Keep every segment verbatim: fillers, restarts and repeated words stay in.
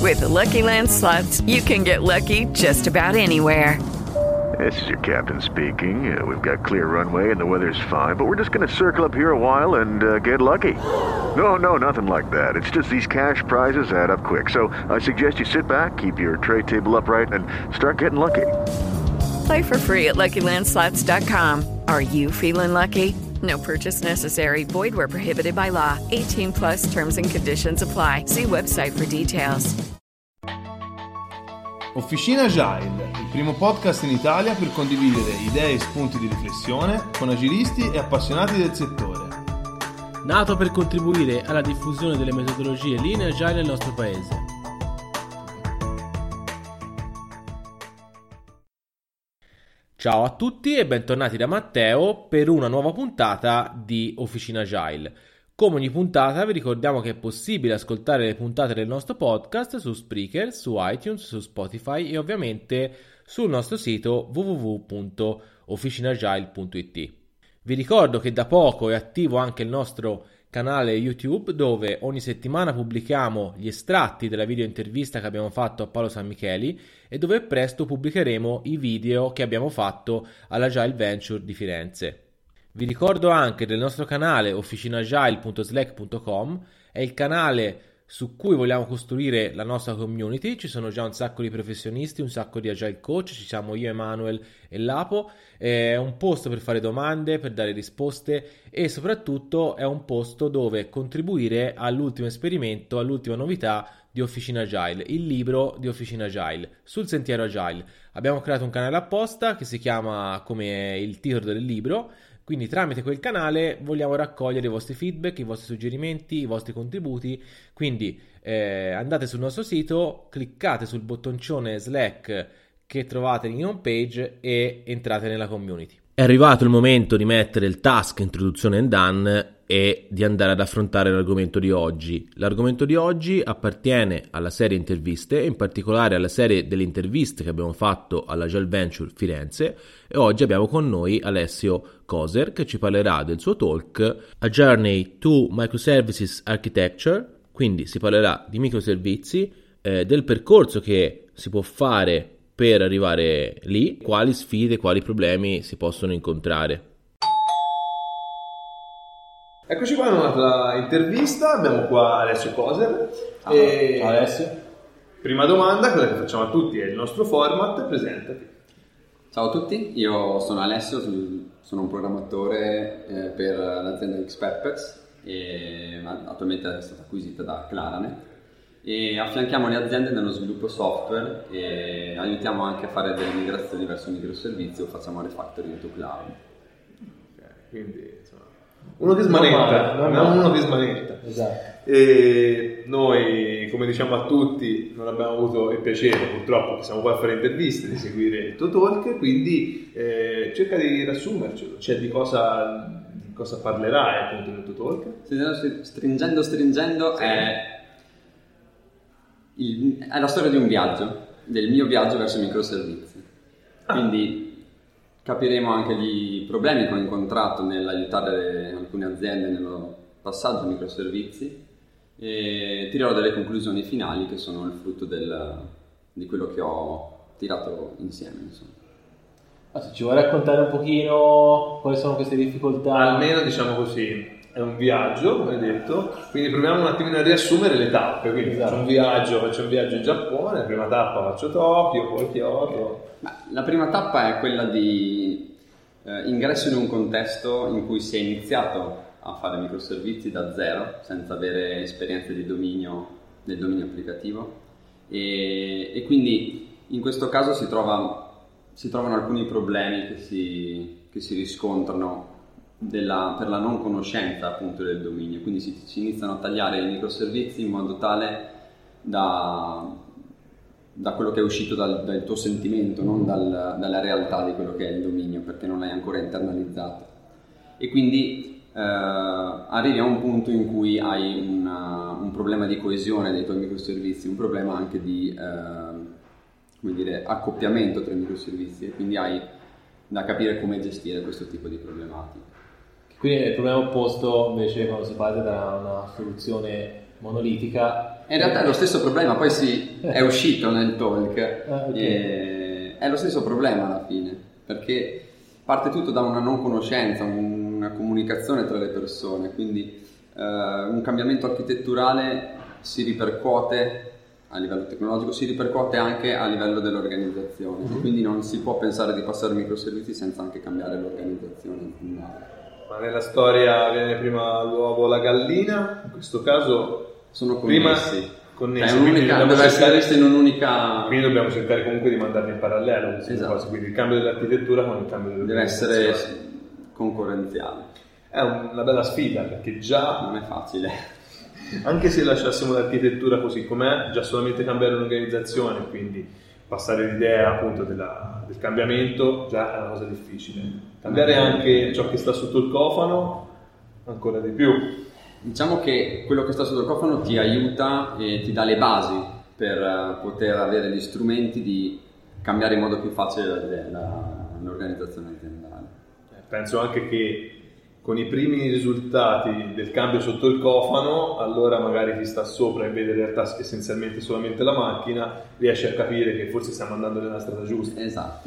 With the Lucky Land Slots, you can get lucky just about anywhere. This is your captain speaking. Uh, we've got clear runway and the weather's fine, but we're just going to circle up here a while and uh, get lucky. No, no, nothing like that. It's just these cash prizes add up quick. So I suggest you sit back, keep your tray table upright, and start getting lucky. Play for free at Lucky Land Slots dot com. Are you feeling lucky? No purchase necessary. Void where prohibited by law. eighteen plus terms and conditions apply. See website for details. Officina Agile, il primo podcast in Italia per condividere idee e spunti di riflessione con agilisti e appassionati del settore. Nato per contribuire alla diffusione delle metodologie Lean e Agile nel nostro paese. Ciao a tutti e bentornati da Matteo per una nuova puntata di Officina Agile. Come ogni puntata vi ricordiamo che è possibile ascoltare le puntate del nostro podcast su Spreaker, su iTunes, su Spotify e ovviamente sul nostro sito w w w punto officinagile punto i t. Vi ricordo che da poco è attivo anche il nostro canale YouTube dove ogni settimana pubblichiamo gli estratti della video intervista che abbiamo fatto a Paolo San Micheli e dove presto pubblicheremo i video che abbiamo fatto all'Agile Venture di Firenze. Vi ricordo anche del nostro canale officinagile punto slack punto com, è il canale su cui vogliamo costruire la nostra community. Ci sono già un sacco di professionisti, un sacco di agile coach, ci siamo io, Emanuel e Lapo. È un posto per fare domande, per dare risposte e soprattutto è un posto dove contribuire all'ultimo esperimento, all'ultima novità di Officina Agile, il libro di Officina Agile, sul sentiero Agile. Abbiamo creato un canale apposta che si chiama come il titolo del libro. Quindi tramite quel canale vogliamo raccogliere i vostri feedback, i vostri suggerimenti, i vostri contributi. Quindi eh, andate sul nostro sito, cliccate sul bottoncione Slack che trovate in home page e entrate nella community. È arrivato il momento di mettere il task introduzione and done e di andare ad affrontare l'argomento di oggi. L'argomento di oggi appartiene alla serie interviste e in particolare alla serie delle interviste che abbiamo fatto all'Agile Venture Firenze e oggi abbiamo con noi Alessio Coser che ci parlerà del suo talk A Journey to Microservices Architecture, quindi si parlerà di microservizi, eh, del percorso che si può fare per arrivare lì, quali sfide, quali problemi si possono incontrare. Eccoci qua, abbiamo un'altra intervista, abbiamo qua Alessio Coser. Ciao, e... ciao Alessio. Prima domanda, quella che facciamo a tutti, è il nostro format, presentati. Ciao a tutti, io sono Alessio, sono un programmatore eh, per l'azienda Xpeppex e attualmente è stata acquisita da Claranet e affianchiamo le aziende nello sviluppo software e aiutiamo anche a fare delle migrazioni verso microservizi o facciamo refactoring to cloud. Ok, quindi insomma, uno che smanetta, non, non uno che smanetta. Esatto. E noi, come diciamo a tutti, non abbiamo avuto il piacere, purtroppo, che siamo qua a fare interviste, di seguire il tuo talk, quindi eh, cerca di riassumercelo, cioè di cosa, di cosa parlerai appunto nel tuo talk. Stringendo, stringendo, sì. è, il, è la storia di un viaggio, del mio viaggio verso i microservizi. Ah. Quindi capiremo anche i problemi che ho incontrato nell'aiutare alcune aziende nel passaggio ai microservizi e tirerò delle conclusioni finali che sono il frutto del, di quello che ho tirato insieme, insomma. Ah, se ci vuoi raccontare un pochino quali sono queste difficoltà? Almeno diciamo così, è un viaggio, come hai detto, quindi proviamo un attimino a riassumere le tappe. Quindi esatto. faccio un viaggio, faccio un viaggio in Giappone, la prima tappa faccio Tokyo, poi Kyoto. Beh, la prima tappa è quella di eh, ingresso in un contesto in cui si è iniziato a fare microservizi da zero, senza avere esperienze di dominio del dominio applicativo e, e quindi in questo caso si, trova, si trovano alcuni problemi che si, che si riscontrano della, per la non conoscenza appunto del dominio, quindi si, si iniziano a tagliare i microservizi in modo tale da, da quello che è uscito dal, dal tuo sentimento, non dal, dalla realtà di quello che è il dominio, perché non l'hai ancora internalizzato e quindi Uh, arrivi a un punto in cui hai una, un problema di coesione dei tuoi microservizi, un problema anche di uh, come dire, accoppiamento tra i microservizi e quindi hai da capire come gestire questo tipo di problematiche. Quindi il problema opposto invece quando si parte da una soluzione monolitica In realtà è lo stesso problema, poi si è uscito nel talk, Ah, okay. e è lo stesso problema alla fine, perché parte tutto da una non conoscenza, una comunicazione tra le persone, quindi eh, un cambiamento architetturale si ripercuote a livello tecnologico, si ripercuote anche a livello dell'organizzazione, mm-hmm. quindi non si può pensare di passare microservizi senza anche cambiare l'organizzazione aziendale. Ma nella storia viene prima l'uovo o la gallina? In questo caso sono connessi. Prima connessi, cioè, un'unica, deve cercare, essere visto in un'unica... Quindi dobbiamo cercare comunque di mandarli in parallelo queste Esatto. cose, quindi il cambio dell'architettura con il cambio deve dell'organizzazione. essere concorrenziale. È una bella sfida, perché già, Non è facile. anche se lasciassimo l'architettura così com'è, già solamente cambiare l'organizzazione, quindi passare l'idea appunto della, del cambiamento, già è una cosa difficile. Cambiare anche ciò che sta sotto il cofano, ancora di più. Diciamo che quello che sta sotto il cofano ti aiuta e ti dà le basi per poter avere gli strumenti di cambiare in modo più facile la, la, l'organizzazione aziendale. Penso anche che con i primi risultati del cambio sotto il cofano, allora magari chi sta sopra e vede in realtà essenzialmente solamente la macchina, riesce a capire che forse stiamo andando nella strada giusta. Esatto.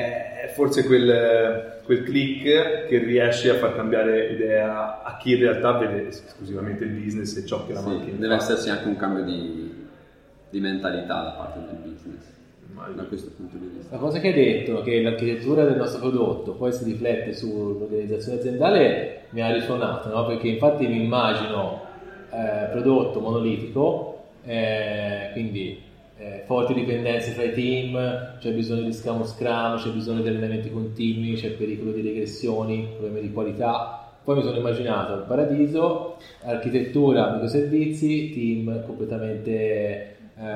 È forse quel, quel click che riesce a far cambiare idea a chi in realtà vede esclusivamente il business e ciò che la Sì, macchina deve fa. esserci anche un cambio di, di mentalità da parte del business, da questo punto di vista. La cosa che hai detto, che l'architettura del nostro prodotto poi si riflette sull'organizzazione aziendale, mi ha risuonato, no? Perché infatti mi immagino eh, prodotto monolitico, eh, quindi eh, forti dipendenze fra i team, c'è bisogno di scrum scrum, c'è bisogno di allenamenti continui, c'è pericolo di regressioni, problemi di qualità. Poi mi sono immaginato il paradiso, architettura, microservizi, team completamente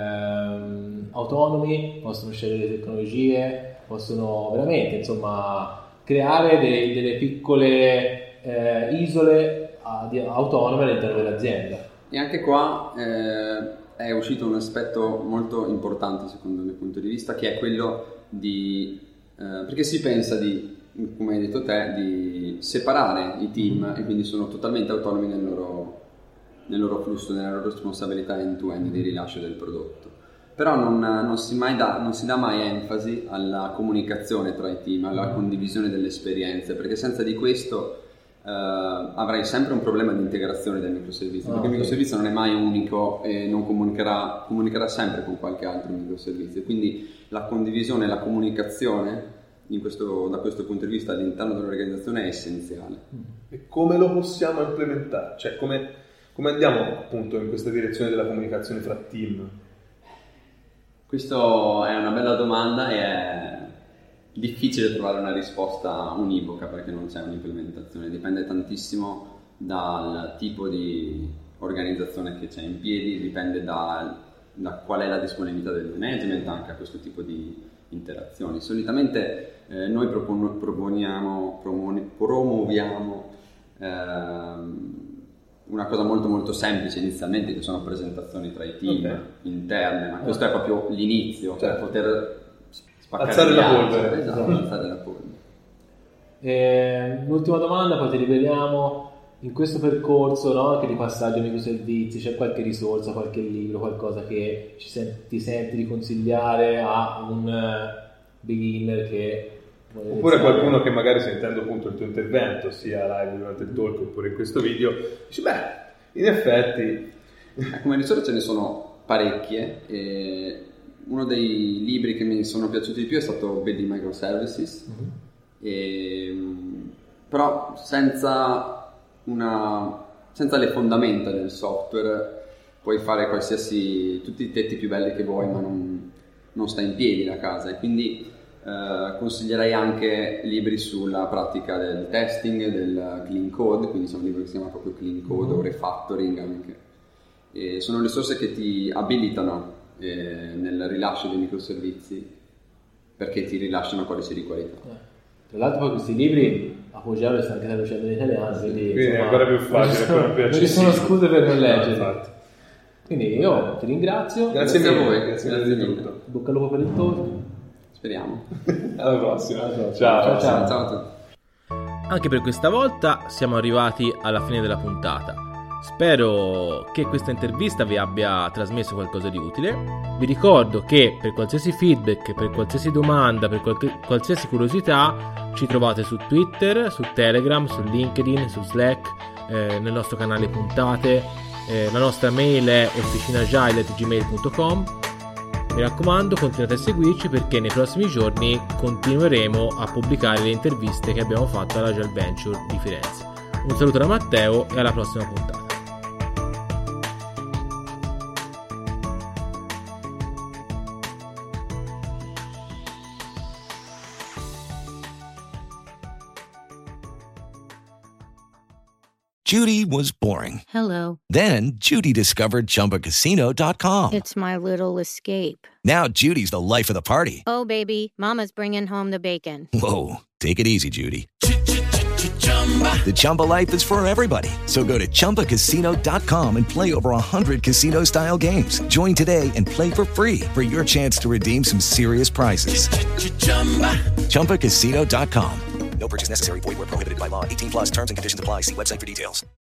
ehm, autonomi, possono scegliere le tecnologie, possono veramente insomma creare dei, delle piccole eh, isole a, di, autonome all'interno dell'azienda. E anche qua eh, è uscito un aspetto molto importante secondo il mio punto di vista, che è quello di eh, perché si pensa di, come hai detto te, di separare i team e quindi sono totalmente autonomi nel loro, nel loro flusso, nella loro responsabilità end-to-end di rilascio del prodotto. Però non, non, si mai dà, non si dà mai enfasi alla comunicazione tra i team, alla condivisione delle esperienze, perché senza di questo Uh, avrai sempre un problema di integrazione del microservizio, ah, perché il okay. microservizio non è mai unico e non comunicherà, comunicherà sempre con qualche altro microservizio, quindi la condivisione e la comunicazione in questo, da questo punto di vista all'interno dell'organizzazione è essenziale. E come lo possiamo implementare? Cioè come, come andiamo appunto in questa direzione della comunicazione fra team? Questa è una bella domanda e è difficile trovare una risposta univoca perché non c'è un'implementazione, dipende tantissimo dal tipo di organizzazione che c'è in piedi, dipende da, da qual è la disponibilità del management anche a questo tipo di interazioni. Solitamente eh, noi propon- proponiamo, promoni- promuoviamo ehm, una cosa molto molto semplice inizialmente, che sono presentazioni tra i team okay. interne, ma questo è proprio l'inizio, certo. per poter alzare la polvere. Esatto, alzare la polvere. E, l'ultima domanda, poi ti riveliamo, in questo percorso, no, anche di passaggio ai microservizi, c'è qualche risorsa, qualche libro, qualcosa che ci senti, ti senti di consigliare a un uh, beginner che vuole oppure iniziare? qualcuno che magari sentendo appunto il tuo intervento sia live durante il talk oppure in questo video dice beh, in effetti come risorse ce ne sono parecchie e uno dei libri che mi sono piaciuti di più è stato Building Microservices, mm-hmm. e, però senza, una, senza le fondamenta del software puoi fare qualsiasi, tutti i tetti più belli che vuoi, ma non, non sta in piedi la casa, e quindi eh, consiglierei anche libri sulla pratica del testing, del clean code, quindi sono libri che si chiamano proprio clean code, mm-hmm. o refactoring anche, e sono risorse che ti abilitano nel rilascio dei microservizi perché ti rilasciano codice di qualità. Eh. Tra l'altro poi questi libri a Poggiaro stanno anche traducendo in italiano, quindi, quindi insomma, è ancora più facile, non ancora più ci sono accessibile. scuse per non leggere. Infatti. Quindi io ti ringrazio, Grazie, Grazie a mille, voi, grazie grazie mille di mille. tutto. bocca al lupo per il talk. Speriamo. Alla prossima. Alla prossima. Ciao. Ciao, ciao. Ciao a tutti. Anche per questa volta siamo arrivati alla fine della puntata. Spero che questa intervista vi abbia trasmesso qualcosa di utile. Vi ricordo che per qualsiasi feedback, per qualsiasi domanda, per qualche, qualsiasi curiosità, ci trovate su Twitter, su Telegram, su LinkedIn, su Slack, eh, nel nostro canale puntate. Eh, la nostra mail è officinagile chiocciola gmail punto com. Mi raccomando, continuate a seguirci perché nei prossimi giorni continueremo a pubblicare le interviste che abbiamo fatto all'Agile Venture di Firenze. Un saluto da Matteo e alla prossima puntata. Judy was boring. Hello. Then Judy discovered Chumba Casino dot com. It's my little escape. Now Judy's the life of the party. Oh, baby, mama's bringing home the bacon. Whoa, take it easy, Judy. The Chumba life is for everybody. So go to Chumba Casino dot com and play over one hundred casino-style games. Join today and play for free for your chance to redeem some serious prizes. Chumba Casino dot com. No purchase necessary. Void where prohibited by law. eighteen plus terms and conditions apply. See website for details.